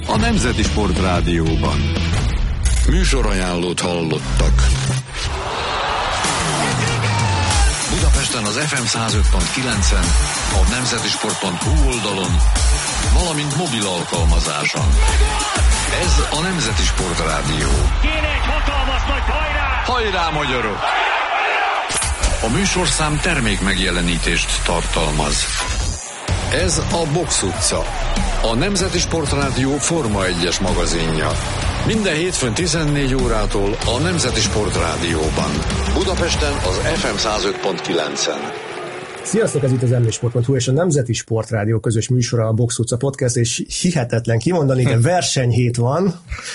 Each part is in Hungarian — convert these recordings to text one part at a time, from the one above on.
a Nemzeti Sport Rádióban. Műsorajánlót hallottak. Budapesten az FM 105.9-en, a nemzetisport.hu oldalon, valamint mobil alkalmazáson. Ez a Nemzeti Sport Rádió. Kéne egy hatalmas nagy hajrá! Hajrá, magyarok! A műsorszám termék megjelenítést tartalmaz. Ez a Box utca, a Nemzeti Sport Rádió Forma 1-es magazinja. Minden hétfőn 14 órától a Nemzeti Sport Rádióban. Budapesten az FM 105.9-en. Sziasztok, ez itt az msport.hu és a Nemzeti Sport Rádió közös műsora, a Box utca podcast, és hihetetlen kimondani, de versenyhét van.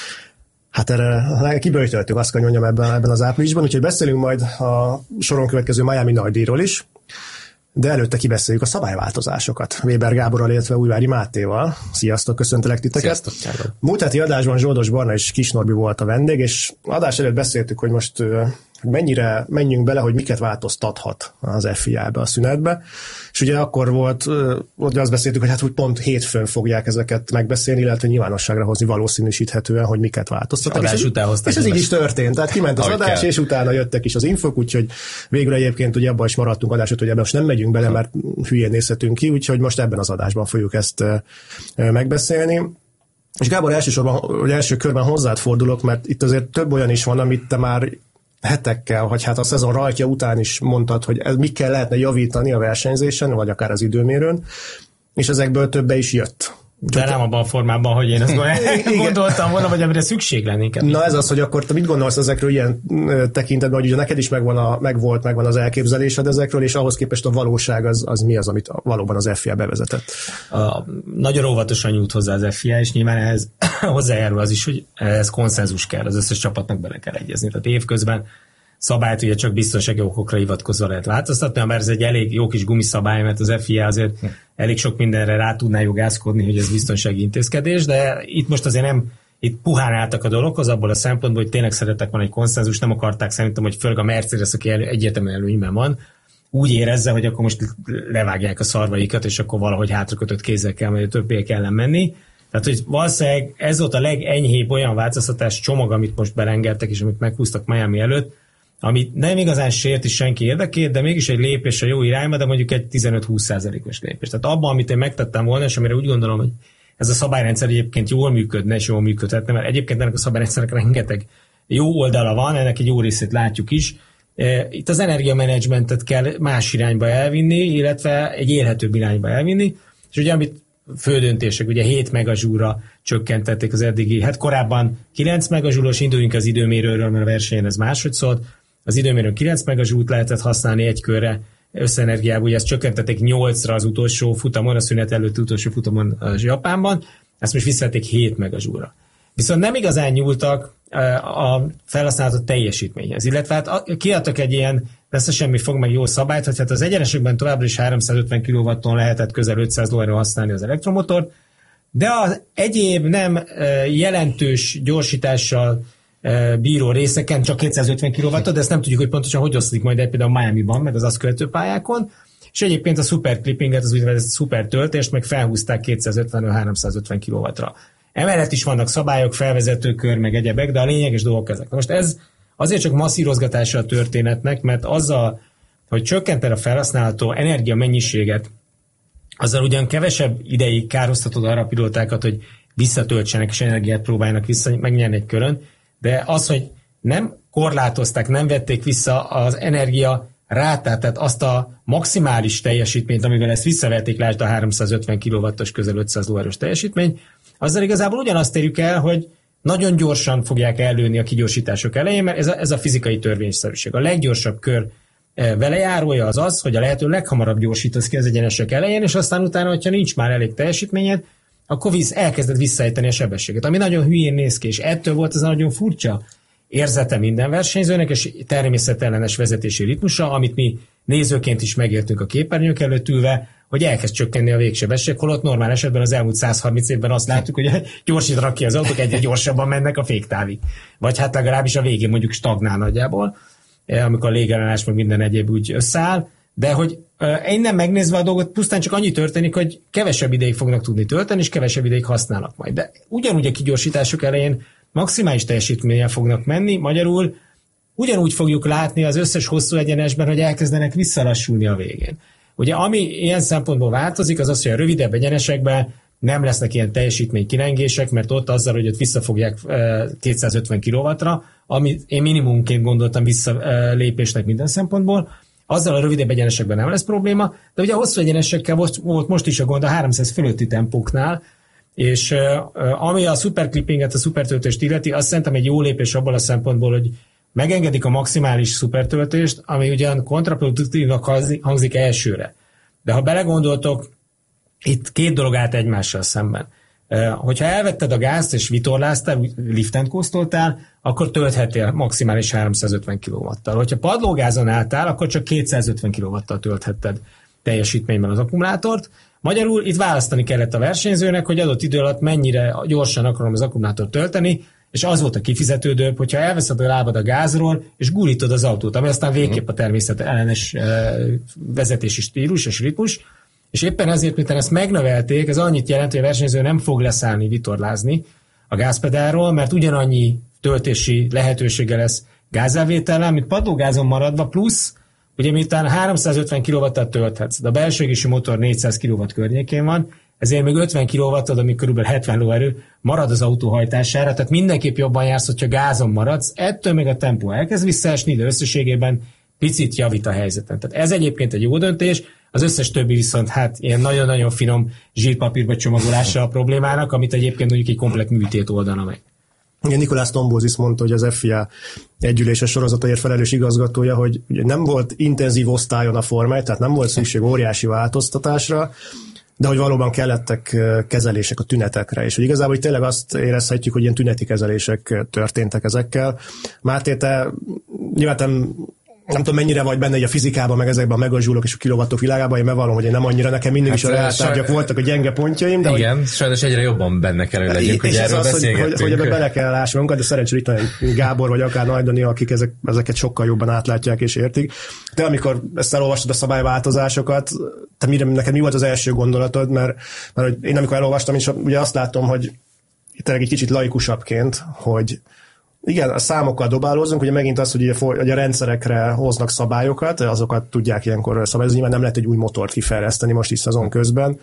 Hát erre kiböjtöltük, azt kell mondjam ebben az áprilisban, úgyhogy beszélünk majd a soron következő Miami Nagy-díjról is, de előtte kibeszéljük a szabályváltozásokat. Weber Gáborral, illetve Újvári Mátéval. Sziasztok, köszöntelek titeket. Sziasztok. Múlt heti adásban Zsoldos Barna és Kis Norbi volt a vendég, és adás előtt beszéltük, hogy most mennyire menjünk bele, hogy miket változtathat az FIA-be a szünetbe. És ugye akkor volt, hogy azt beszéltük, hogy hát úgy pont hétfőn fogják ezeket megbeszélni, illetve nyilvánosságra hozni valószínűsíthetően, hogy miket változtatnak. És ez így is történt. Tehát kiment az adás, és utána jöttek is az infok, úgyhogy végül egyébként ugye abban is maradtunk adásot, hogy ebben most nem megyünk bele, mert hülyén nézhetünk ki, úgyhogy most ebben az adásban fogjuk ezt megbeszélni. És Gábor, első körben hozzád fordulok, mert itt azért több olyan is van, amit te már hetekkel, vagy hát a szezon rajtja után is mondtad, hogy mikkel lehetne javítani a versenyzésen, vagy akár az időmérőn, és ezekből többe is jött. De nem abban a formában, hogy én ezt gondoltam volna, vagy amire szükség lenni. Na ez az, hogy akkor te mit gondolsz ezekről ilyen tekintetben, hogy ugye neked is megvan az elképzelésed ezekről, és ahhoz képest a valóság az mi az, amit valóban az FIA bevezetett? Nagyon óvatosan nyújt hozzá az FIA, és nyilván ehhez hozzájárul az is, hogy ez konszenzus kell, az összes csapatnak bele kell egyezni. Tehát évközben szabályt ugye csak biztonsági okokra hivatkozva lehet változtatni, mert ez egy elég jó kis gumiszabály, mert az FIA azért elég sok mindenre rá tudná jogászkodni, hogy ez biztonsági intézkedés, de itt most azért nem, itt puhán álltak a dologhoz, abból a szempontból, hogy tényleg szerettek volna egy konszenzus, nem akarták szerintem, hogy főleg a Mercedes, aki egyértelműen előnyben van, úgy érezze, hogy akkor most levágják a szarvaikat, és akkor valahogy hátrakötött kézzel kell, mert többiek ellen menni. Tehát, hogy valószínűleg ez volt a legenyhébb olyan változtatás csomag, amit most belengedtek, és amit meghúztak Miami előtt, amit nem igazán sérti senki érdekét, de mégis egy lépés a jó irányba, de mondjuk egy 15-20%-os lépés. Tehát abban, amit én megtettem volna, és amire úgy gondolom, hogy ez a szabályrendszer egyébként jól működne, és jól működhetne, mert egyébként ennek a szabályrendszernek rengeteg jó oldala van, ennek egy jó részét látjuk is. Itt az energiamenedzsmentet kell más irányba elvinni, illetve egy élhetőbb irányba elvinni, és ugye amit fődöntések, ugye 7 megazsúra csökkentették az eddigi, hát korábban 9 megazsúros, induljunk az időmérőről, mert a versenyen ez máshogy szólt, az időmérőn 9 megazsút lehetett használni egy körre összenergiába, ugye ezt csökkentették 8-ra az utolsó futamon, a szünet előtti utolsó futamon a Japánban, ezt most visszavették 7 megazsúra. Viszont nem igazán nyúltak a felhasználatot teljesítményhez, illetve hát kiadtak egy ilyen lesz semmi fog meg jó szabályt, hogy hát az egyenesekben továbbra is 350 kW-on lehetett közel $500 használni az elektromotort, de az egyéb nem jelentős gyorsítással bíró részeken csak 250 kW, de ezt nem tudjuk, hogy pontosan hogy oszlik majd például Miami-ban, meg az azt követő pályákon, és egyébként a super clippinget, az úgynevezett szuper töltést meg felhúzták 250-350 kW-ra. Emellett is vannak szabályok, felvezetőkör, meg egyebek, de a lényeges dolgok ezek. Most ez azért csak masszírozgatása a történetnek, mert azzal, hogy csökkented a felhasználható energia mennyiséget, azzal ugyan kevesebb ideig károztatod arra a pilótákat, hogy visszatöltsenek és energiát próbáljanak megnyerni egy körön, de az, hogy nem korlátozták, nem vették vissza az energia rátát, tehát azt a maximális teljesítményt, amivel ezt visszavették, lásd a 350 kW-os közel $500 teljesítmény, azzal igazából ugyanazt érjük el, hogy nagyon gyorsan fogják ellőni a kigyorsítások elején, mert ez a fizikai törvényszerűség. A leggyorsabb kör velejárója az, hogy a lehető leghamarabb gyorsítasz ki az egyenesek elején, és aztán utána, hogyha nincs már elég teljesítményed, akkor elkezded visszaejteni a sebességet, ami nagyon hülyén néz ki, és ettől volt ez a nagyon furcsa érzete minden versenyzőnek, és természetellenes vezetési ritmusa, amit mi nézőként is megértünk a képernyők előtt ülve, hogy elkezd csökkenni a végsebesség, holott normál esetben az elmúlt 130 évben azt láttuk, hogy gyorsítanak ki az autók, egyre gyorsabban mennek a féktávig. Vagy hát legalábbis a végén mondjuk stagnál nagyjából, amikor a légellenállás meg minden egyéb úgy összeáll, De hogy innen megnézve a dolgot, pusztán csak annyi történik, hogy kevesebb ideig fognak tudni tölteni, és kevesebb ideig használnak majd. De ugyanúgy a kigyorsítások elején maximális teljesítménnyel fognak menni, magyarul ugyanúgy fogjuk látni az összes hosszú egyenesben, hogy elkezdenek visszalassulni a végén. Ugye ami ilyen szempontból változik, az az, hogy a rövidebb egyenesekben nem lesznek ilyen teljesítménykilengések, mert ott azzal, hogy ott visszafogják 250 kW-ra, amit én minimumként gondoltam visszalépésnek minden szempontból, azzal a rövidebb egyenesekben nem lesz probléma, de ugye a hosszú egyenesekkel volt most is a gond a 300 fölötti tempóknál, és ami a szuperclippinget, a szupertöltést illeti, azt szerintem egy jó lépés abban a szempontból, hogy megengedik a maximális szupertöltést, ami ugyan kontraproduktívnak hangzik elsőre. De ha belegondoltok, itt két dolog állt egymással szemben. Hogyha elvetted a gázt és vitorláztál, liften kóstoltál, akkor tölthettél maximális 350 kW-tal. Hogyha padlógázon álltál, akkor csak 250 kW-tal tölthetted teljesítményben az akkumulátort. Magyarul itt választani kellett a versenyzőnek, hogy adott idő alatt mennyire gyorsan akarom az akkumulátort tölteni, és az volt a kifizetődőbb, hogyha elveszed a lábad a gázról, és gurítod az autót, ami aztán végképp a természet ellenes vezetési stílus és ritmus, és éppen ezért, miután ezt megnövelték, ez annyit jelent, hogy a versenyző nem fog leszállni, vitorlázni a gázpedálról, mert ugyanannyi töltési lehetősége lesz gázelvétellel, mint padlógázon maradva, plusz, ugye miután 350 kW-tal tölthetsz, de a belső égési motor 400 kW környékén van, ezért még 50 kW-od, ami körülbelül 70 lóerő, marad az autó hajtására, tehát mindenképp jobban jársz, hogyha gázon maradsz, ettől még a tempó elkezd visszaesni, de összességében picit javít a helyzeten. Tehát ez egyébként egy jó döntés, az összes többi viszont hát ilyen nagyon-nagyon finom zsírpapírba csomagolása a problémának, amit egyébként mondjuk egy komplett műtét oldana meg. Igen, Nikolás Tombózis mondta, hogy az FIA együléses sorozatért felelős igazgatója, hogy nem volt intenzív osztályon a Forma 1, tehát nem volt szükség óriási változtatásra, de hogy valóban kellettek kezelések a tünetekre, és hogy igazából hogy tényleg azt érezhetjük, hogy ilyen tüneti kezelések történtek ezekkel. Máté, te nyilván nem tudom, mennyire vagy benne a fizikában, meg ezekben a megazsúlok és a kilovattok világában, én bevallom, hogy én nem annyira, nekem mindig is a reáltárgyak voltak a gyenge pontjaim. De igen, hogy... sajnos egyre jobban benne kell, hogy legyünk, hogy erről beszélgettünk. Hogy ebbe bele kell lássunk magunkat, de szerencsére itt van Gábor vagy akár Nagy Dani, akik ezeket sokkal jobban átlátják és értik. De amikor ezt elolvastad a szabályváltozásokat, te neked mi volt az első gondolatod? Mert én amikor elolvastam, és ugye azt látom, hogy tényleg egy kicsit laikusabbként, hogy igen, a számokkal dobálózunk, ugye megint az, hogy a rendszerekre hoznak szabályokat, azokat tudják ilyenkor szabályozni, nyilván nem lehet egy új motort kifejleszteni most is szezon közben.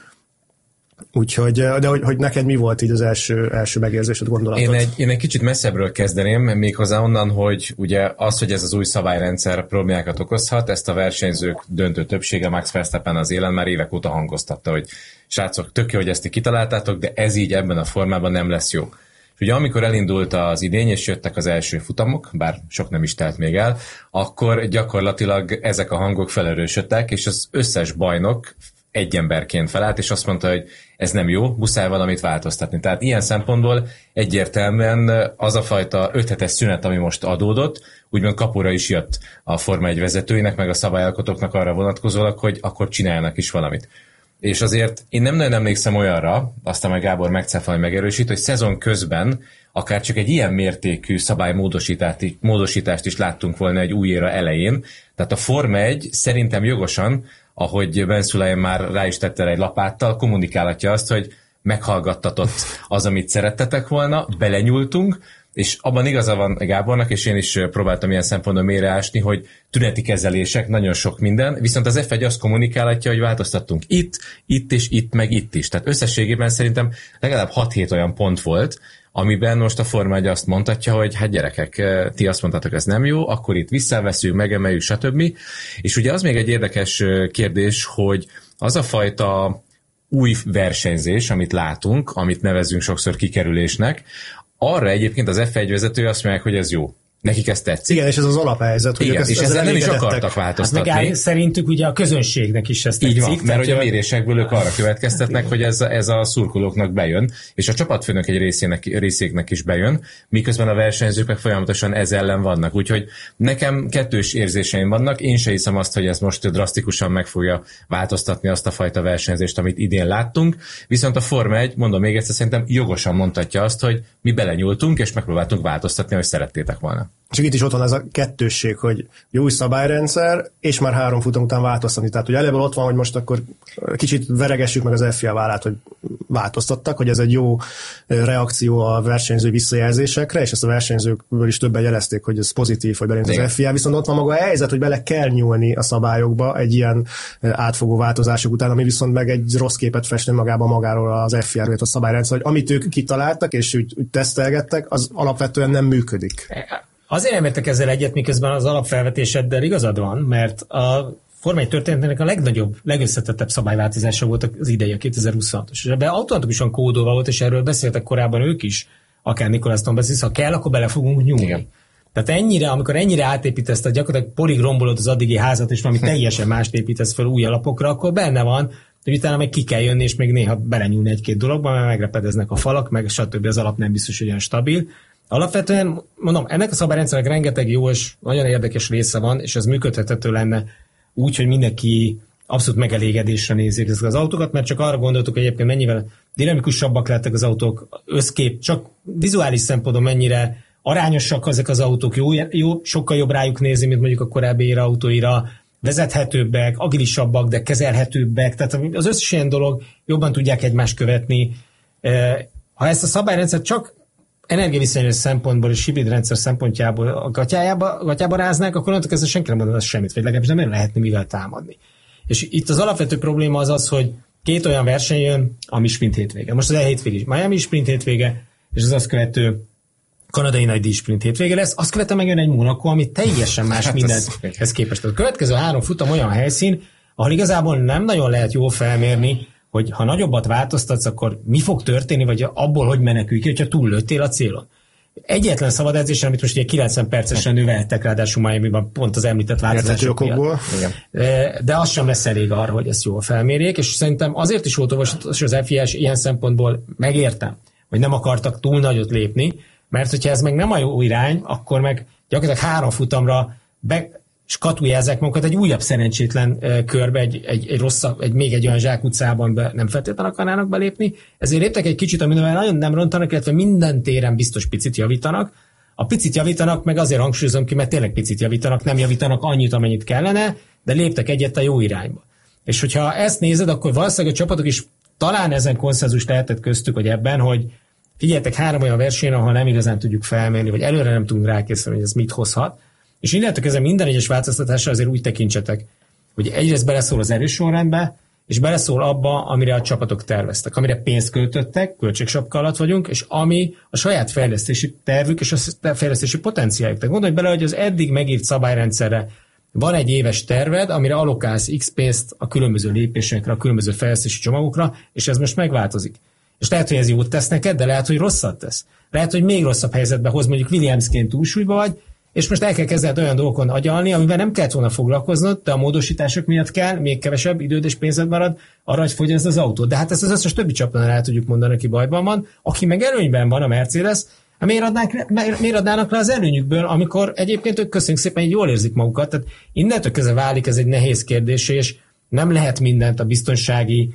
Úgyhogy, de hogy neked mi volt így az első megérzésed, gondolatod? Én egy kicsit messzebbről kezdeném, méghozzá onnan, hogy ugye az, hogy ez az új szabályrendszer problémákat okozhat, ezt a versenyzők döntő többsége, Max Verstappen az élen már évek óta hangoztatta, hogy srácok, tök jó, hogy ezt kitaláltátok, de ez így ebben a formában nem lesz jó. Ugye amikor elindult az idény, és jöttek az első futamok, bár sok nem is telt még el, akkor gyakorlatilag ezek a hangok felerősödtek, és az összes bajnok egy emberként felállt, és azt mondta, hogy ez nem jó, muszáj valamit változtatni. Tehát ilyen szempontból egyértelműen az a fajta 5 hetes szünet, ami most adódott, úgymond kapura is jött a Forma 1 vezetőinek, meg a szabályalkotóknak arra vonatkozólag, hogy akkor csináljanak is valamit. És azért én nem nagyon emlékszem olyanra, aztán majd Gábor megcáfolja, megerősít, hogy szezon közben akár csak egy ilyen mértékű szabálymódosítást is láttunk volna egy új éra elején. Tehát a Forma 1 szerintem jogosan, ahogy Ben Sulayem már rá is tette egy lapáttal, kommunikálhatja azt, hogy meghallgattatott az, amit szerettetek volna, belenyúltunk, és abban igaza van Gábornak, és én is próbáltam ilyen szempontból mélyre ásni, hogy tüneti kezelések, nagyon sok minden, viszont az F1 azt kommunikálhatja, hogy változtattunk itt és itt, meg itt is. Tehát összességében szerintem legalább 6-7 olyan pont volt, amiben most a Forma 1 azt mondhatja, hogy hát gyerekek, ti azt mondtátok, ez nem jó, akkor itt visszaveszünk, megemeljük, stb. És ugye az még egy érdekes kérdés, hogy az a fajta új versenyzés, amit látunk, amit nevezünk sokszor kikerülésnek, arra egyébként az F1 vezető azt mondják, hogy ez jó. Nekik ez tetszik. Igen, és ez az alaphelyzet. Hogy igen, és ezzel nem is akartak változtatni. Hát meg szerintük ugye a közönségnek is ez tetszik. Így van, mert hogy a mérésekből ők arra következtetnek, hogy ez a szurkolóknak bejön, és a csapatfőnök egy részének is bejön, miközben a versenyzők meg folyamatosan ez ellen vannak. Úgyhogy nekem kettős érzéseim vannak. Én se hiszem azt, hogy ez most drasztikusan meg fogja változtatni azt a fajta versenyzést, amit idén láttunk. Viszont a Forma 1, mondom még egyszer, szerintem jogosan mondhatja azt, hogy mi belenyúltunk, és megpróbáltunk változtatni, hogy szerettétek volna. Csak itt is ott van ez a kettősség, hogy jó új szabályrendszer, és már 3 futam után változtatni. Tehát ugye eleve ott van, hogy most akkor kicsit veregessük meg az FIA vállát, hogy változtattak, hogy ez egy jó reakció a versenyző visszajelzésekre, és ezt a versenyzőkből is többen jelezték, hogy ez pozitív, hogy belint az FIA, viszont ott van maga a helyzet, hogy bele kell nyúlni a szabályokba egy ilyen átfogó változások után, ami viszont meg egy rossz képet festne magáról az FIA-ról, a szabályrendszer, hogy amit ők kitaláltak, és úgy tesztelgettek, az alapvetően nem működik. Azért nem értek ezzel egyet, miközben az alapfelvetéseddel igazad van, mert a Forma 1 történetének a legnagyobb, legösszetettebb szabályváltozása volt az idei, a 2026-os. És ebben automatikusan kódolva volt, és erről beszéltek korábban ők is, akár Nicolas Tombazis, ha kell, akkor bele fogunk nyúlni. Igen. Tehát ennyire, amikor ennyire átépítesz, tehát gyakorlatilag porig rombolod az addigi házat, és valami teljesen mást építesz fel új alapokra, akkor benne van, hogy utána meg ki kell jönni, és még néha belenyúlni egy-két dologba, mert megrepedeznek a falak, meg stb. Az alap nem biztos, hogy olyan stabil. Alapvetően, mondom, ennek a szabályrendszernek rengeteg jó és nagyon érdekes része van, és ez működhető lenne úgy, hogy mindenki abszolút megelégedésre nézzék ezeket az autókat, mert csak arra gondoltuk, hogy egyébként mennyivel dinamikusabbak lettek az autók, összkép, csak vizuális szempontból mennyire arányosak ezek az autók, jó, sokkal jobb rájuk nézni, mint mondjuk a korábbi éra autóira, vezethetőbbek, agilisabbak, de kezelhetőbbek, tehát az összes ilyen dolog jobban tudják egymást követni. Ha ezt a szabályrendszert csak energiaviszonyos szempontból és hibridrendszer szempontjából a gatyába ráznák, akkor onnantól kezdve senki nem mondaná semmit, vagy legalábbis nem lehetne mivel támadni. És itt az alapvető probléma az, hogy 2 olyan verseny jön, ami sprint hétvége. Most az hétvége is Miami sprint hétvége, és az azt követő kanadai nagy díj sprint hétvége lesz, azt követően megjön egy Monaco, ami teljesen más mindenhez képest. A következő 3 futam olyan helyszín, ahol igazából nem nagyon lehet jól felmérni, hogy ha nagyobbat változtatsz, akkor mi fog történni, vagy abból, hogy menekülj ki, hogyha túllőttél a célon. Egyetlen szabad edzésen, amit most ugye 90 percesen növeltek, ráadásul Miamiban pont az említett változások miatt. De az sem lesz elég arra, hogy ezt jól felmérjék, és szerintem azért is volt olvasatos az FIA, és ilyen szempontból megértem, hogy nem akartak túl nagyot lépni, mert hogyha ez meg nem a jó irány, akkor meg gyakorlatilag 3 futamra skatuljázzák magukat egy újabb szerencsétlen körbe, egy rosszabb, még egy olyan zsákutcában nem feltétlenül akarnának belépni. Ezért léptek egy kicsit, amivel nagyon nem rontanak, illetve minden téren biztos picit javítanak. A picit javítanak, meg azért hangsúlyozom ki, mert tényleg picit javítanak, nem javítanak annyit, amennyit kellene, de léptek egyet a jó irányba. És hogyha ezt nézed, akkor valószínűleg a csapatok is talán ezen konszenzus lehetett köztük, hogy ebben, hogy figyeljetek, 3 olyan versenyen, ahol nem igazán tudjuk felmérni, vagy előre nem tudunk rákészülni, hogy ez mit hozhat. És innentől kezdve minden egyes változtatásra azért úgy tekintsetek, hogy egyrészt beleszól az erősorrendbe, és beleszól abba, amire a csapatok terveztek, amire pénzt költöttek, költségsapka alatt vagyunk, és ami a saját fejlesztési tervük és a fejlesztési potenciáljuk. Tehát gondolj bele, hogy az eddig megírt szabályrendszerre van egy éves terved, amire allokálsz X pénzt a különböző lépésekre, a különböző fejlesztési csomagokra, és ez most megváltozik. És lehet, hogy ez jót tesz neked, de lehet, hogy rosszat tesz. Lehet, hogy még rosszabb helyzetbe hoz, mondjuk Williamsként túlsúlyba vagy, és most el kell kezdened olyan dolgokon agyalni, amivel nem kellett volna foglalkoznod, de a módosítások miatt kell, még kevesebb időd és pénzed marad arra, hogy fogyaszd az autót. De hát ezt az összes többi csapatnál el tudjuk mondani, aki bajban van, aki meg előnyben van, a Mercedes, miért adnának le az előnyükből, amikor egyébként ők köszönjük szépen, hogy jól érzik magukat. Tehát innentől kezdve válik ez egy nehéz kérdés, és nem lehet mindent a biztonsági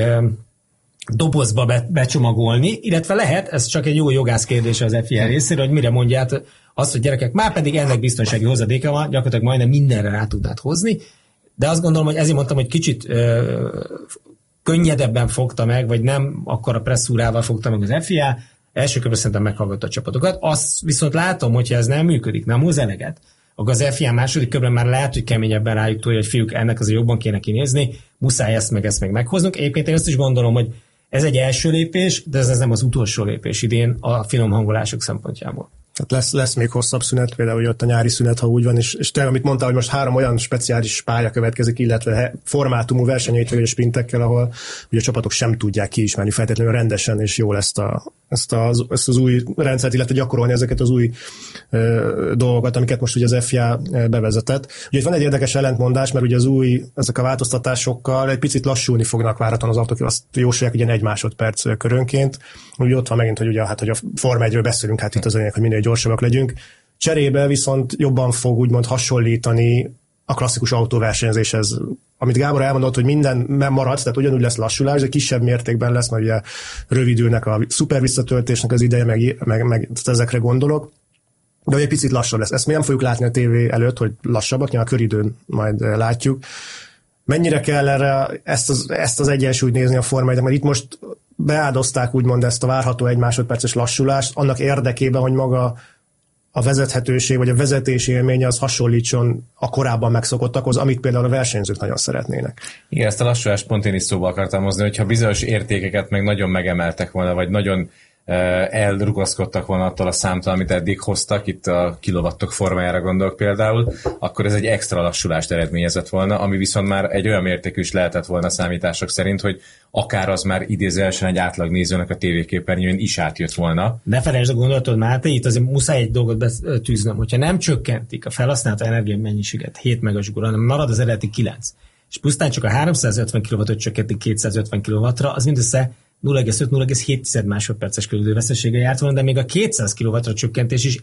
dobozba becsomagolni, illetve lehet, ez csak egy jó jogász kérdése az FIA részéről, hogy mire mondját azt, hogy gyerekek, már pedig ennek biztonsági hozadéka van, gyakorlatilag majdnem mindenre rá tudnád hozni, de azt gondolom, hogy ezért mondtam, hogy kicsit könnyedebben fogta meg, vagy nem akkora presszúrával fogta meg az FIA, első körben szerintem meghallgatta a csapatokat. Azt viszont látom, hogyha ez nem működik, nem hoz eleget, akkor az FIA második körben már lehet, hogy keményebben rájuk tolja, hogy fiúk, ennek azért jobban kéne kinézni, muszáj ezt meg meghoznunk. Egyébként én azt is gondolom, hogy ez egy első lépés, de ez nem az utolsó lépés idén a finom hangolások szempontjából. Tehát lesz még hosszabb szünet, például jött a nyári szünet, ha úgy van, és te, amit mondtál, hogy most 3 olyan speciális pálya következik, illetve formátumú versenyeit vagy a sprintekkel, ahol ugye a csapatok sem tudják kiismerni feltétlenül rendesen, és jól ezt az új rendszert, illetve gyakorolni ezeket az új dolgokat, amiket most ugye az FIA bevezetett. Ugye itt van egy érdekes ellentmondás, mert ugye ezek a változtatásokkal egy picit lassulni fognak váratlan az autók, azt jósolják ugye 1 másodperc körönként. Ugye ott van megint, hogy ugye hogy a Forma 1-ről beszélünk, hát itt az anyag, hogy minél gyorsabbak legyünk. Cserébe viszont jobban fog úgymond hasonlítani a klasszikus autóversenyzéshez. Amit Gábor elmondott, hogy minden marad, tehát ugyanúgy lesz lassulás, de kisebb mértékben lesz, mert ugye rövidülnek a szuper visszatöltésnek az ideje, meg ezekre gondolok. de egy picit lassabb lesz. Ezt mi nem fogjuk látni a tévé előtt, hogy lassabbak, nyilván a köridőn majd látjuk. Mennyire kell erre ezt az egyensúlyt nézni a Forma 1-nek, mert itt most beáldozták úgymond ezt a várható 1 másodperces lassulást, annak érdekében, hogy maga a vezethetőség, vagy a vezetési élménye az hasonlítson a korábban megszokottakhoz, amit például a versenyzők nagyon szeretnének. Igen, ezt a lassulást pont én is szóba akartam hozni, hogyha bizonyos értékeket meg nagyon megemeltek volna, vagy nagyon elrugaszkodtak volna attól a számtól, amit eddig hoztak, itt a kilovattok formájára gondolok például, akkor ez egy extra lassulást eredményezett volna, ami viszont már egy olyan mértékű is lehetett volna számítások szerint, hogy akár az már idézőjelesen egy átlag nézőnek a tévéképernyőn is átjött volna. Ne felejtsd a gondolatod, Máté, itt azért muszáj egy dolgot betűznöm, hogyha nem csökkentik a felhasznált energiamennyiséget 7 megajoule, hanem marad az eredeti 9, és pusztán csak a 350 kW-ot csökkentik 250 kW-ra, az mindössze 0,5-0,7 másodperces köridővesztesége járt volna, de még a 200 kW-ra csökkentés is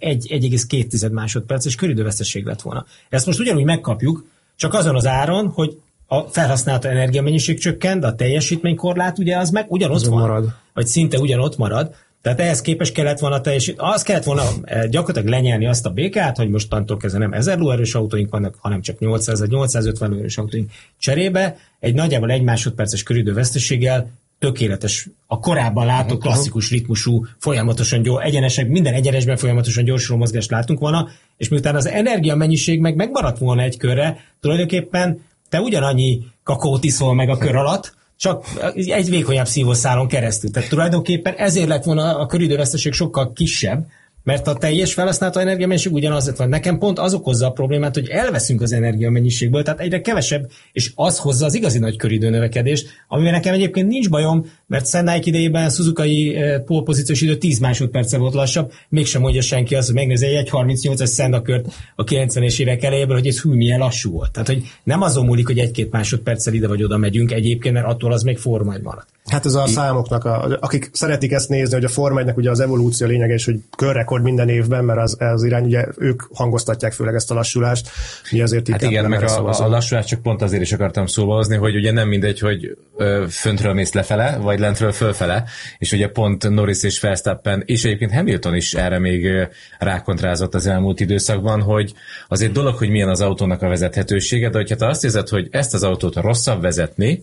1,2 másodperces köridőveszteség lett volna. Ezt most ugyanúgy megkapjuk, csak azon az áron, hogy a felhasznált energiamennyiség csökkent, de a teljesítménykorlát ugye az meg ugyanott van, marad. Vagy szinte ugyanott marad. Tehát ehhez képest kellett volna az kellett volna gyakorlatilag lenyelni azt a békát, hogy mostantól kezdve nem 1000 lóerős autóink vannak, hanem csak 800-850 lóerős autóink. Cserébe egy nagyjából 1 másodperces köridőveszteséggel tökéletes, a korábban látott klasszikus ritmusú, folyamatosan egyenesek, minden egyenesben folyamatosan gyorsuló mozgást látunk volna, és miután az energiamennyiség meg megmaradt volna egy körre, tulajdonképpen te ugyanannyi kakaót iszol meg a kör alatt, csak egy vékonyabb szívószálon keresztül. Tehát tulajdonképpen ezért lett volna a köridőveszteség sokkal kisebb, mert a teljes felhasználható energiamennyiség ugyanaz van. Nekem pont az okozza a problémát, hogy elveszünk az energiamennyiségből, tehát egyre kevesebb, és az hozza az igazi nagy köridő növekedést, amivel nekem egyébként nincs bajom, mert Sennaik idejében Suzuki pole-pozíciós idő 10 másodperccel volt lassabb, mégsem mondja senki azt, hogy megnézi egy 1.38-as Senna-kört a 90-es évek elejéből, hogy ez milyen lassú volt. Tehát, hogy nem azon múlik, hogy 1-2 másodperccel ide vagy oda megyünk egyébként, mert attól az még Forma 1 maradt. Hát ez a számoknak, akik szeretik ezt nézni, hogy a Forma 1-nek ugye az evolúció lényeges, hogy körrekord minden évben, mert az irány, ugye ők hangoztatják főleg ezt a lassulást. Ugye azért hát igen, meg a lassulást csak pont azért is akartam szóba hozni, hogy ugye nem mindegy, hogy föntről mész lefele, vagy lentről fölfele, és ugye pont Norris és Verstappen, és egyébként Hamilton is erre még rákontrázott az elmúlt időszakban, hogy azért dolog, hogy milyen az autónak a vezethetősége, de hogyha te azt érzed, hogy ezt az autót rosszabb vezetni,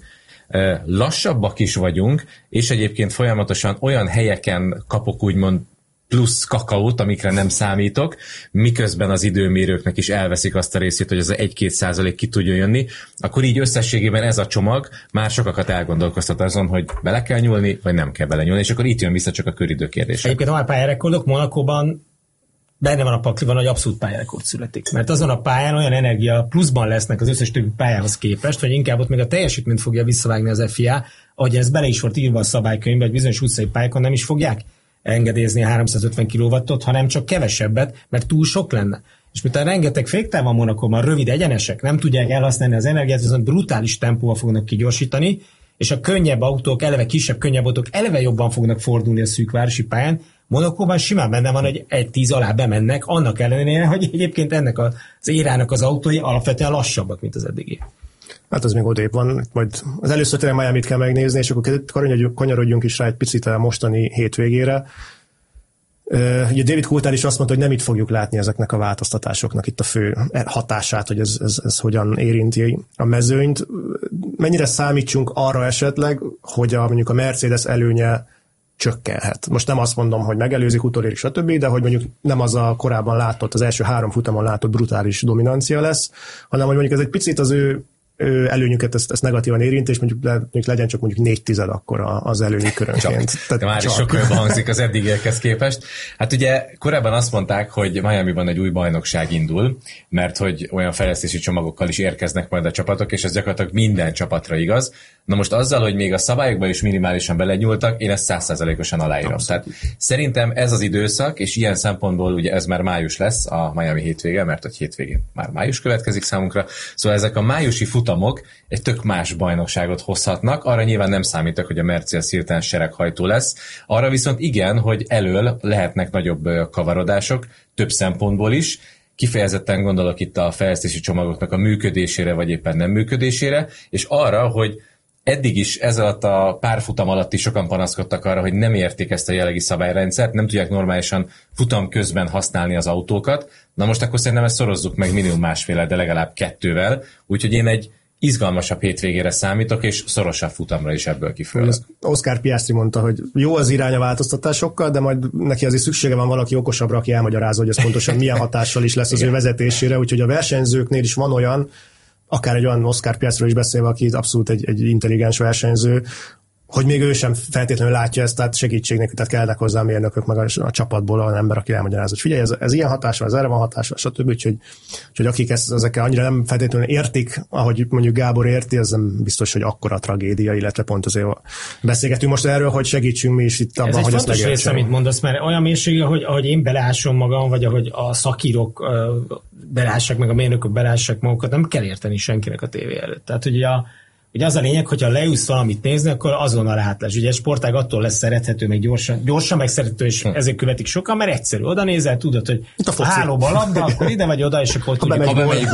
lassabbak is vagyunk, és egyébként folyamatosan olyan helyeken kapok úgymond plusz kakaót, amikre nem számítok, miközben az időmérőknek is elveszik azt a részét, hogy az a 1-2% ki tudjon jönni, akkor így összességében ez a csomag már sokakat elgondolkoztat azon, hogy bele kell nyúlni, vagy nem kell bele nyúlni, és akkor itt jön vissza csak a köridő kérdése. Egyébként ha már pályarekordok, Monacóban benne van a pakliban, hogy abszolút pályarekord születik. Mert azon a pályán olyan energia pluszban lesznek az összes többi pályához képest, vagy inkább ott még a teljesítményt fogja visszavágni az FIA, ahogy ez bele is volt írva a szabálykönyvben, hogy bizonyos utcai pályákon nem is fogják engedélyezni a 350 kW-ot, hanem csak kevesebbet, mert túl sok lenne. És miután rengeteg féktáv van Monacóban, rövid egyenesek, nem tudják elhasználni az energiát, viszont brutális tempóval fognak kigyorsítani, és a könnyebb autók, eleve kisebb, könnyebb autók eleve jobban fognak fordulni a szűk városi pályán. Monacóban simán benne van, hogy 1-10 alá bemennek, annak ellenére, hogy egyébként ennek az érának az autói alapvetően lassabbak, mint az eddigi. Hát az még odébb van, majd az először tényleg Miamit kell megnézni, és akkor kanyarodjunk is rá egy picit a mostani hétvégére. Ugye David Coulthard is azt mondta, hogy nem itt fogjuk látni ezeknek a változtatásoknak itt a fő hatását, hogy ez hogyan érinti a mezőnyt. Mennyire számítsunk arra esetleg, hogy mondjuk a Mercedes előnye csökkenhet. Most nem azt mondom, hogy megelőzik, utolérik, stb., de hogy mondjuk nem az a korábban látott, az első 3 futamon látott brutális dominancia lesz, hanem hogy mondjuk ez egy picit az ő előnyüket ezt negatívan érint, és mondjuk legyen csak mondjuk 4/10 akkor az előnyük körönként. De már is sokkal jobban hangzik az eddigiekhez képest. Hát ugye korábban azt mondták, hogy Miamiban egy új bajnokság indul, mert hogy olyan fejlesztési csomagokkal is érkeznek majd a csapatok, és ez gyakorlatilag minden csapatra igaz. Na most azzal, hogy még a szabályokba is minimálisan belenyúltak, én ezt 100%-osan aláírom. Tehát szerintem ez az időszak, és ilyen szempontból ugye ez már május lesz a Miami hétvége, mert hogy hétvégén már május következik számunkra. Szóval ezek a májusi futamok egy tök más bajnokságot hozhatnak. Arra nyilván nem számítok, hogy a Mercedes hirtelen sereghajtó lesz. Arra viszont igen, hogy elől lehetnek nagyobb kavarodások, több szempontból is. Kifejezetten gondolok itt a fejlesztési csomagoknak a működésére, vagy éppen nem működésére, és arra, hogy eddig is ez alatt a párfutam alatt is sokan panaszkodtak arra, hogy nem értik ezt a jelenlegi szabályrendszert, nem tudják normálisan futam közben használni az autókat. Na most akkor szerintem ezt szorozzuk meg minimum másféle, de legalább 2-vel, úgyhogy én egy izgalmasabb hétvégére számítok, és szorosabb futamra is ebből kifolyólag. Oscar Piastri mondta, hogy jó az irány a változtatásokkal, de majd neki azért szüksége van valaki okosabbra, aki elmagyarázza, hogy ez pontosan milyen hatással is lesz az ő vezetésére, úgyhogy a versenyzőknél is van olyan, akár egy olyan Oscar Piastriról is beszélve, aki abszolút egy intelligens versenyző, hogy még ő sem feltétlenül látja ezt, tehát segítségnek, tehát kellnek hozzá a mérnökök, meg a csapatból olyan ember, aki elmagyarázza, hogy figyelj, ez ilyen hatása, ez erre van hatása, stb. Úgyhogy akik ezekkel annyira nem feltétlenül értik, ahogy mondjuk Gábor érti, az nem biztos, hogy akkora tragédia, illetve pont azért beszélgetünk most erről, hogy segítsünk mi is itt abban, hogy ezt megértsem. Ez egy fontos rész, amit mondasz, mert olyan mélységű, ahogy én beleásom magam, vagy ahogy a szakírók beleássák, meg a mérnökök beleássák magukat, nem kell érteni senkinek a tévé előtt. Tehát ugye az a lényeg, hogyha leülsz valamit nézni, akkor azonnal átlás. Ugye a sportág attól lesz szerethető, meg gyorsan meg szerethető, és ezért követik sokan, mert egyszerű. Oda nézel, tudod, hogy a hálóban labda, akkor ide vagy oda, és akkor tudjuk.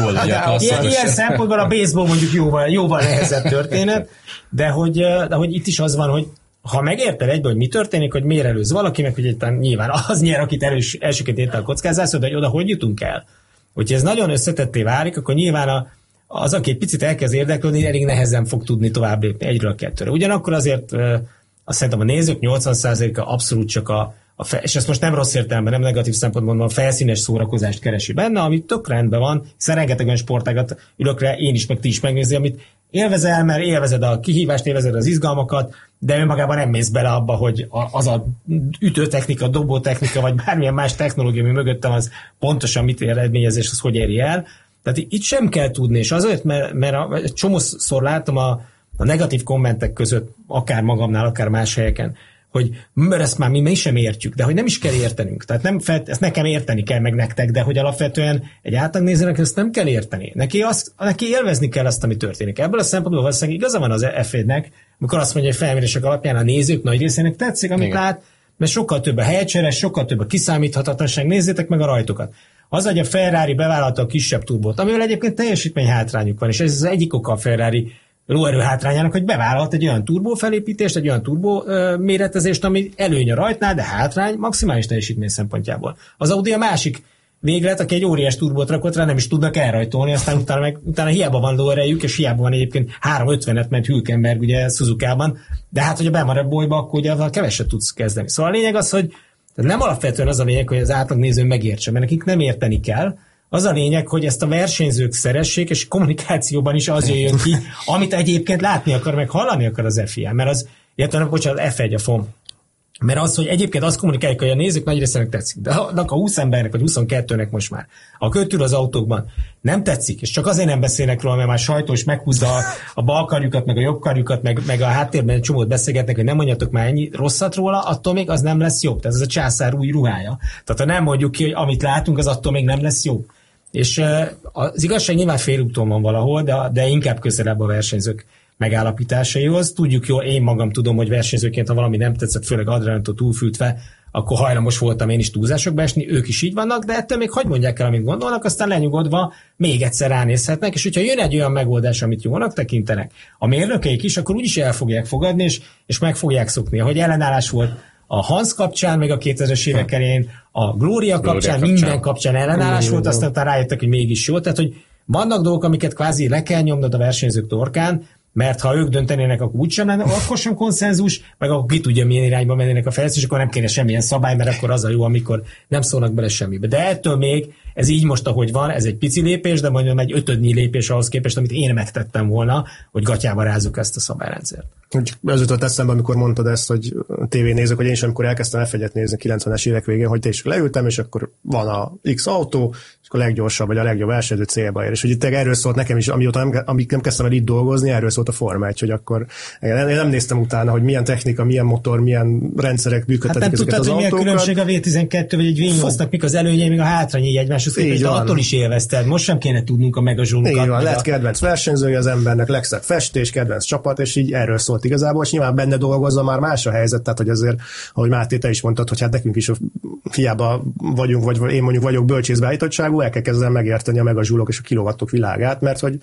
Ilyen szempontból a baseball mondjuk jóval nehezebb történet, de hogy itt is az van, hogy ha megérted egyből, hogy mi történik, hogy miért előz valaki, meg hogy nyilván az nyer, akit elsőként érte a kockázászod, hogy oda hogy jutunk el. Hogyha ez nagyon összetetté válik, akkor nyilván az, aki egy picit elkezd érdeklődni, elég nehezen fog tudni tovább lépni egyről a kettőre. Ugyanakkor azért azt szerintem a nézők 80%-a abszolút csak és ezt most nem rossz értelemben, nem negatív szempontból mondom, a felszínes szórakozást keresi benne, ami tök rendben van, hiszen rengeteg olyan sportágat ülök rá, én is, meg ti is megnézi, amit élvezel, mert élvezed a kihívást, élvezed az izgalmakat, de önmagában nem mész bele abba, hogy az a ütőtechnika, dobótechnika, vagy bármilyen más technológia, ami mögöttem, az pontosan mit eredményez, és az hogy éri el. Tehát itt sem kell tudni, és azért, mert csomószor látom a negatív kommentek között, akár magamnál, akár más helyeken, hogy ezt már mi sem értjük, de hogy nem is kell értenünk. Tehát ezt nekem érteni kell meg nektek, de hogy alapvetően egy átlagnézőnek ezt nem kell érteni. Neki élvezni kell azt, ami történik. Ebből a szempontból valószínűleg igaza van az F1-nek, amikor azt mondja, hogy felmérések alapján a nézők nagy részének tetszik, amit lát, mert sokkal több a helycseres, sokkal több a kiszámíthatatlanság, nézzétek meg a rajtokat. Az, hogy a Ferrari bevállalta a kisebb turbót, amivel egyébként teljesítmény hátrányuk van, és ez az egyik oka a Ferrari lóerő hátrányának, hogy bevállalt egy olyan turbó felépítést, egy olyan turbó méretezést, ami előny a rajtnál, de hátrány maximális teljesítmény szempontjából. Az Audi a másik véglet, aki egy óriás turbót rakott rá, nem is tudnak elrajtolni, aztán utána hiába van lóerejük, és hiába van egyébként 350-et ment Hülkenberg ugye Suzukában, de hát, hogy a bemarad bolyba, akkor ugye keveset tudsz kezdeni. Szóval a lényeg az, hogy nem alapvetően az a lényeg, hogy az átlagnéző megértse, mert nekik nem érteni kell. Az a lényeg, hogy ezt a versenyzők szeressék, és kommunikációban is az jön ki, amit egyébként látni akar, meg hallani akar az FIA, mert az, illetve bocsánat, az F1 a FOM. Mert az, hogy egyébként azt kommunikáljuk, hogy a nézők nagy részének tetszik, de a 20 embernek, vagy 22-nek most már, a kötül az autókban nem tetszik, és csak azért nem beszélnek róla, mert már sajtós meghúzza a bal karjukat, meg a jobb karjukat, meg a háttérben egy csomót beszélgetnek, hogy nem mondjatok már ennyi rosszat róla, attól még az nem lesz jobb. Tehát ez a császár új ruhája. Tehát ha nem mondjuk ki, hogy amit látunk, az attól még nem lesz jobb. És az igazság nyilván félúton van valahol, de inkább közelebb a versenyzők megállapításaihoz. Tudjuk jól, én magam tudom, hogy versenyzőként, ha valami nem tetszett, főleg adrenalintól túlfűtve, akkor hajlamos voltam én is túlzásokba esni, ők is így vannak, de ettől még hadd mondják el, amit gondolnak, aztán lenyugodva még egyszer ránézhetnek, és hogyha jön egy olyan megoldás, amit jónak tekintenek, a mérnökeik is, akkor úgyis el fogják fogadni, és meg fogják szokni. Ahogy ellenállás volt a Hans kapcsán, meg a 2000-es évek elején, a Gloria kapcsán, minden kapcsán ellenállás volt, aztán rájöttek, hogy mégis jó. Tehát, hogy vannak dolgok, amiket kvázi le kell nyomnod a versenyzők torkán, mert ha ők döntenének, akkor úgysem lenne, akkor sem konszenzus, meg akkor ki tudja, milyen irányba mennének a fejlesztés, akkor nem kéne semmilyen szabály, mert akkor az a jó, amikor nem szólnak bele semmibe. De ettől még ez így most, ahogy van, ez egy pici lépés, de mondjuk egy 5-nyi lépés ahhoz képest, amit én megtettem volna, hogy gatyába rázzuk ezt a szabályrendszert. Ez jutott eszembe, amikor mondtad ezt, hogy tévénézők, hogy én is, amikor elkezdtem F1-et nézni 90-es évek végén, hogy te is leültem, és akkor van a X autó, és akkor a leggyorsabb, vagy a legjobb versenyző célba ér. És hogy itt erről szólt nekem is, amíg nem kezdtem el itt dolgozni, erről szólt a Forma 1, hogy akkor én nem néztem utána, hogy milyen technika, milyen motor, milyen rendszerek működtetik ezeket az autókat. Hát nem tudtad, hogy milyen különbség a V12 vagy egy V8-nak, mik az előnyei, még a hátrányai egymáshoz képest, de attól is élvezted. Most sem kéne tudnunk a megazsunukat. Így van, lett kedvenc versenyzője az embernek, legszebb festés, kedvenc csapat, és így erről szólt igazából, és nyilván benne dolgozza már más a helyzet, tehát hogy azért, ahogy Máté, te is mondtad, hogy hát nekünk is hiába vagyunk, vagy én mondjuk vagyok bölcsészbeállítottságú, el kell kezdeni megérteni a megazsulok és a kilovattok világát, mert hogy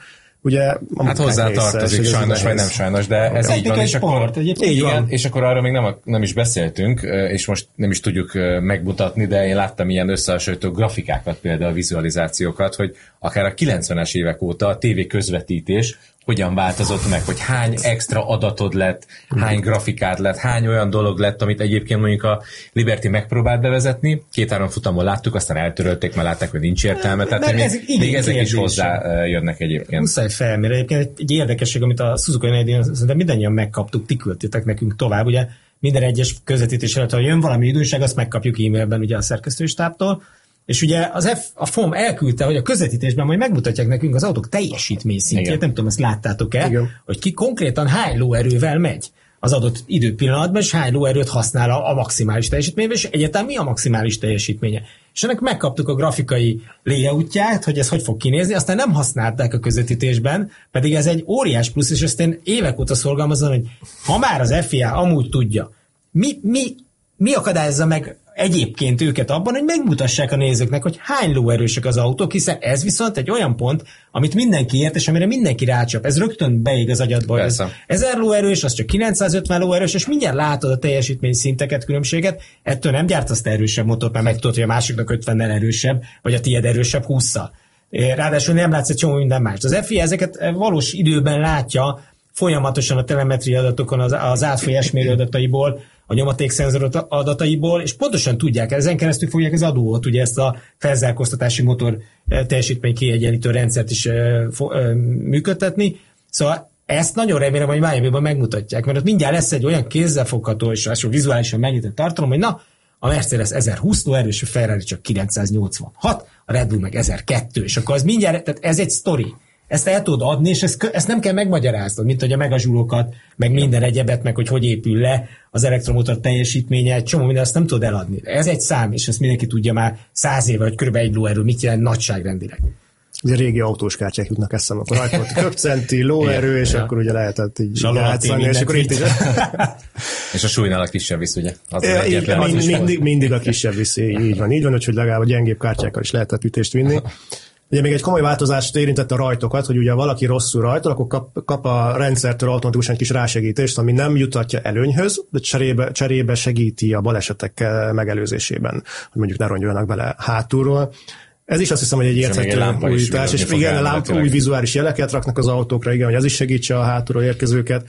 ugye hát hozzá tartozik, sajnos vagy nem sajnos, de ez így van, és akkor, igen, és akkor arra még nem is beszéltünk, és most nem is tudjuk megmutatni, de én láttam ilyen összehasonlító grafikákat, például vizualizációkat, hogy akár a 90-es évek óta a tévé közvetítés hogyan változott meg, hogy hány extra adatod lett, hány grafikád lett, hány olyan dolog lett, amit egyébként mondjuk a Liberty megpróbált bevezetni, 2-3 futamon láttuk, aztán eltörölték, mert látták, hogy nincs értelme, tehát még ezek is hozzájönnek egyébként. Muszáj felmérni. Egyébként egy érdekesség, amit a Suzuki Nadion szerintem mindannyian megkaptuk, ti küldtétek nekünk tovább, ugye minden egyes közvetítés előtt, ha jön valami újdonság, azt megkapjuk e-mailben ugye a szerkesztői stábtól. És ugye a FOM elküldte, hogy a közvetítésben majd megmutatják nekünk az autók teljesítmény szintjét, nem tudom, ezt láttátok-e, hogy ki konkrétan hány lóerővel megy az adott időpillanatban, és hány lóerőt használ a maximális teljesítményben, és egyáltalán mi a maximális teljesítménye. És ennek megkaptuk a grafikai layoutját, hogy ez hogy fog kinézni, aztán nem használták a közvetítésben, pedig ez egy óriás plusz, és ezt én évek óta szorgalmazom, hogy ha már az FIA amúgy tudja, mi akadályozza meg egyébként őket abban, hogy megmutassák a nézőknek, hogy hány lóerősek az autók, hiszen ez viszont egy olyan pont, amit mindenki ért, és amire mindenki rácsap. Ez rögtön beég az agyadba, hogy ez 1000 lóerős, az csak 950 lóerős, és mindjárt látod a teljesítmény szinteket, különbséget. Ettől nem gyártasz te erősebb motort, mert megtudod, hogy a másiknak 50-nel erősebb, vagy a tiéd erősebb 20-szal. Ráadásul nem látsz egy csomó minden más. Az FIA ezeket valós időben látja, folyamatosan a telemetria adatokon, az átfolyás mérő adataiból, a nyomatékszenzor adataiból, és pontosan tudják, ezen keresztül fogják az adót, ugye ezt a felzárkóztatási motor teljesítmény kiegyenlítő rendszert is működtetni. Szóval ezt nagyon remélem, hogy Miamiban megmutatják, mert ott mindjárt lesz egy olyan kézzelfogható és vizuálisan megnyitett tartalom, hogy na, a Mercedes 1020 lóerős, a Ferrari csak 986, a Red Bull meg 1002, és akkor az mindjárt, tehát ez egy sztori. Ezt el tudod adni, és ezt nem kell megmagyaráznod, mint hogy a megazsulókat, meg minden egyebet, meg hogy épül le az elektromotor teljesítménye, egy csomó minden, ezt nem tudod eladni. Ez egy szám, és ezt mindenki tudja már 100 éve, hogy kb. 1 lóerő mit jelent nagyságrendileg. Ugye régi autós kártyák jutnak eszembe, akkor rajta volt köpcenti, lóerő, és akkor ugye lehetett így játszani, és akkor itt is. És a súlynál a kisebb visz, ugye? Mindig a kisebb visz, így van, hogy legalább a gyengébb kártyákkal is lehetett ütést vinni. Ugye még egy komoly változást érintette a rajtokat, hogy ugye valaki rosszul rajtol, akkor kap a rendszertől automatikusan egy kis rásegítést, ami nem jutatja előnyhöz, de cserébe segíti a balesetek megelőzésében, hogy mondjuk ne rongyoljanak bele hátulról. Ez is azt hiszem, hogy egy érthető újítás, és igen, a lámpa új vizuális jeleket raknak az autókra, igen, hogy ez is segítse a hátulról érkezőket.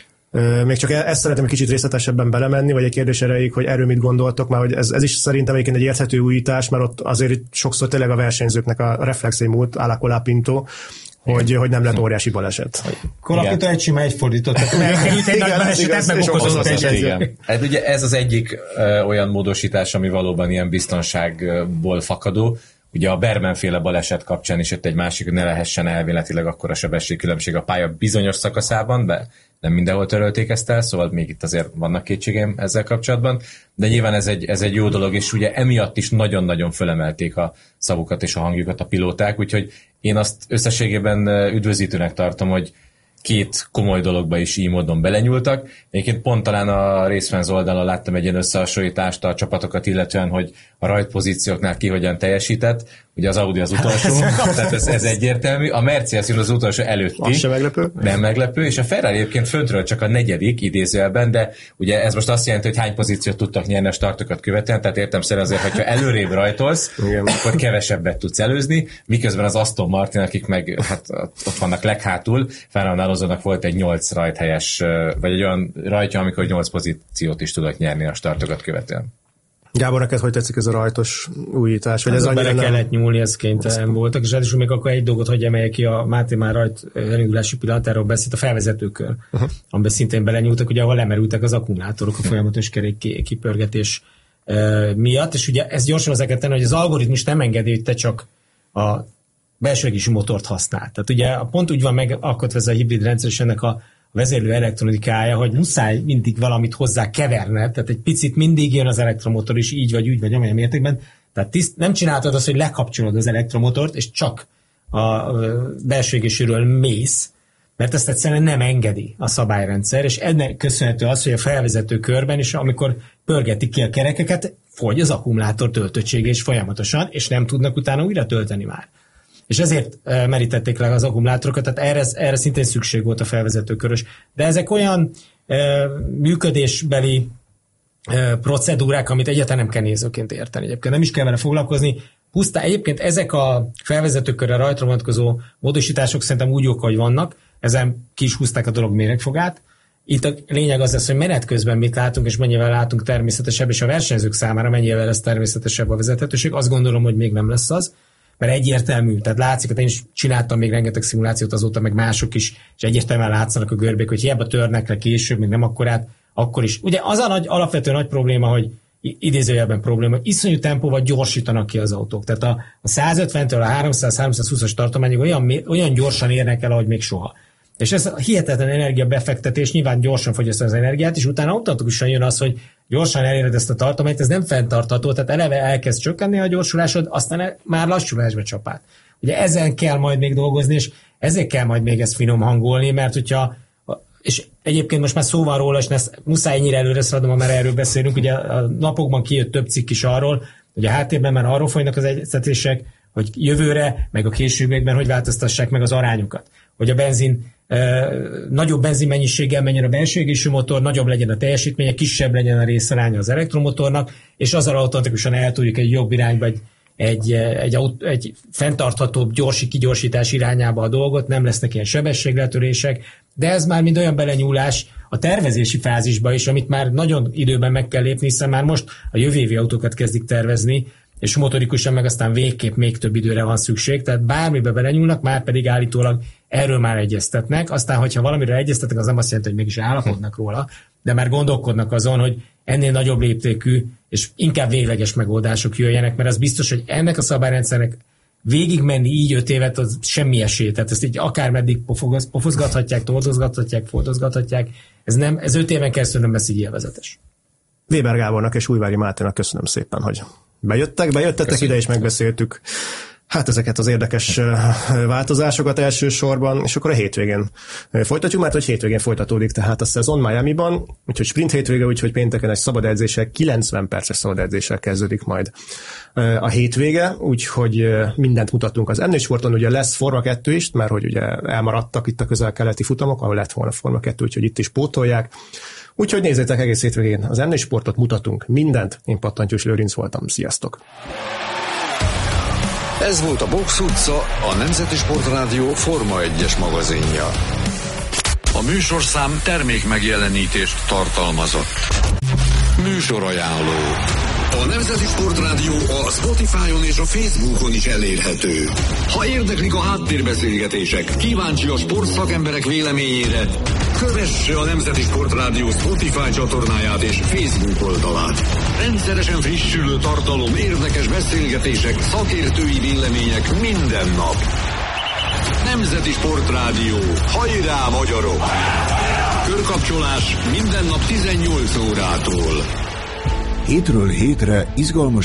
Még csak ezt szeretném egy kicsit részletesebben belemenni, vagy egy kérdés erejéig, hogy erről mit gondoltok, mert hogy ez is szerintem egyébként egy érthető újítás, mert ott azért sokszor tényleg a versenyzőknek a reflexei múlt állakolapintó, hogy nem lett óriási baleset. Kolapintó egy sima egyfordított, mert egy nagy balesetet megokozott egy. Hát ugye ez az egyik olyan módosítás, ami valóban ilyen biztonságból fakadó. Ugye a Berman-féle baleset kapcsán is jött egy másik, hogy ne lehessen elméletileg akkora sebességkülönbség a pálya bizonyos szakaszában, de nem mindenhol törölték ezt el, szóval még itt azért vannak kétségeim ezzel kapcsolatban, de nyilván ez egy jó dolog, és ugye emiatt is nagyon-nagyon fölemelték a szavukat és a hangjukat a pilóták, úgyhogy én azt összességében üdvözítőnek tartom, hogy két komoly dologba is így módon belenyúltak. Egyébként pont talán a részfánz oldalon láttam egy ilyen összehasonlítást a csapatokat illetően, hogy a rajtpozícióknál ki hogyan teljesített. Ugye az Audi az utolsó, tehát ez egyértelmű. A Mercedes az utolsó előtti. Az sem meglepő. Nem meglepő, és a Ferrari egyébként föntről csak a 4. idézőjelben, de ugye ez most azt jelenti, hogy hány pozíciót tudtak nyerni a startokat követően, tehát értelemszerűen azért, hogyha előrébb rajtolsz, akkor kevesebbet tudsz előzni, miközben az Aston Martin, akik meg hát ott vannak leghátul, Fernando Alonsonak volt egy 8 rajthelyes, vagy egy olyan rajtja, amikor 8 pozíciót is tudott nyerni a startokat követően. Gábor, neked hogy tetszik ez a rajtos újítás? Vagy ez bele kellett nyúlni, ez kénytelen voltak, és ráadásul még akkor egy dolgot hagyj emeljek ki, a Máté már rajt elindulási pillanatáról beszélt, a felvezetőkör, amiben szintén belenyúltak, ugye ahol lemerültek az akkumulátorok a folyamatos kipörgetés miatt, és ugye ez gyorsan hozzá kell tenni, hogy az algoritmus nem engedi, hogy te csak a belső égésű motort használ. Tehát ugye pont úgy van megalkotva ez a hibrid rendszer, és ennek a vezérlő elektronikája, hogy muszáj mindig valamit hozzá keverned, tehát egy picit mindig jön az elektromotor is, így vagy úgy, vagy amilyen mértékben. Tehát nem csináltad azt, hogy lekapcsolod az elektromotort, és csak a belső égésűről mész, mert ezt egyszerűen nem engedi a szabályrendszer, és ennek köszönhető az, hogy a felvezető körben, és amikor pörgetik ki a kerekeket, fogy az akkumulátor töltöttsége is folyamatosan, és nem tudnak utána újra tölteni már. és ezért merítették le az akkumulátorokat, tehát erre szintén szükség volt a felvezetőkörös. De ezek olyan működésbeli procedúrák, amit egyáltalán nem kell nézőként érteni. Egyébként nem is kell vele foglalkozni. Pusztán egyébként ezek a felvezetőkörre rajtra vonatkozó módosítások szerintem úgy jók, hogy vannak, ezen ki is húzták a dolog méregfogát. Itt a lényeg az lesz, hogy menet közben mit látunk, és mennyivel látunk természetesebb, és a versenyzők számára mennyivel lesz természetesebb a vezethetőség. Azt gondolom, hogy még nem lesz az, mert egyértelmű, tehát látszik, hogy én is csináltam még rengeteg szimulációt azóta, meg mások is, és egyértelműen látszanak a görbék, hogy hiába törnek le később, még nem akkorát, akkor is. Ugye az a alapvető nagy probléma, hogy idézőjelben probléma, hogy iszonyú tempóval gyorsítanak ki az autók. Tehát a 150-től a 300-320-as tartományig olyan gyorsan érnek el, ahogy még soha. És ez hihetetlen energiabefektetés, nyilván gyorsan fogyasztja az energiát, és utána automatikusan jön az, hogy gyorsan eléred ezt a tartományt, ez nem fenntartható, tehát eleve elkezd csökkenni a gyorsulásod, aztán már lassulásba csap át. Ugye ezen kell majd még dolgozni, és ezért kell majd még ezt finom hangolni, mert hogyha, és egyébként most már szó van róla, és muszáj ennyire előre szaladom, mert erről beszélünk, ugye a napokban kijött több cikk is arról, hogy a háttérben már arról folynak az egyeztetések, hogy jövőre, meg a későbbiekben hogy változtassák meg az arányokat. Hogy a benzin nagyobb benzinmennyiséggel menjen a belső égésű motor, nagyobb legyen a teljesítménye, kisebb legyen a részaránya az elektromotornak, és azzal automatikusan el tudjuk egy jobb irányba, egy fenntarthatóbb kigyorsítás irányába a dolgot, nem lesznek ilyen sebességletörések, de ez már mind olyan belenyúlás a tervezési fázisba is, amit már nagyon időben meg kell lépni, hiszen már most a jövő évi autókat kezdik tervezni, és motorikusan meg aztán végképp még több időre van szükség, tehát bármibe belenyúlnak, már pedig állítólag erről már egyeztetnek, aztán hogyha valamiről egyeztetnek, az nem azt jelenti, hogy mégis állapodnak róla, de már gondolkodnak azon, hogy ennél nagyobb léptékű és inkább végleges megoldások jöjjenek, mert az biztos, hogy ennek a szabályrendszernek végigmenni így 5 évet, az semmi esély. Tehát ezt így akármeddig pofozgathatják, toldozgathatják, fordozgathatják. Ez 5 éven keresztül nem lesz így élvezetes. Weber Gábornak és Újvári Máténak köszönöm szépen, hogy bejöttetek ide, és megbeszéltük hát ezeket az érdekes változásokat elsősorban, és akkor a hétvégén folytatjuk, mert hogy hétvégén folytatódik tehát a szezon Miamiban, úgyhogy sprint hétvége, úgyhogy pénteken egy szabad edzéssel, 90 perces szabad edzéssel kezdődik majd a hétvége, úgyhogy mindent mutatunk az N4 Sporton, ugye lesz Forma 2 is, mert hogy ugye elmaradtak itt a közel-keleti futamok, ahol lett volna Forma 2, úgyhogy itt is pótolják. Úgyhogy nézzétek egész hétvégén az N4 Sportot, mutatunk mindent. Én Pattantyús Lőrinc voltam. Sziasztok! Ez volt a Box utca, a Nemzeti Sportrádió Forma 1-es magazinja. A műsorszám termék megjelenítést tartalmazott. Műsorajánló. A Nemzeti Sportrádió a Spotify-on és a Facebookon is elérhető. Ha érdeklik a háttérbeszélgetések, kíváncsi a sportszakemberek véleményére, kövesse a Nemzeti Sportrádió Spotify csatornáját és Facebook oldalát. Rendszeresen frissülő tartalom, érdekes beszélgetések, szakértői vélemények minden nap. Nemzeti Sportrádió. Hajrá, magyarok! Körkapcsolás minden nap 18 órától. Hétről hétre izgalmas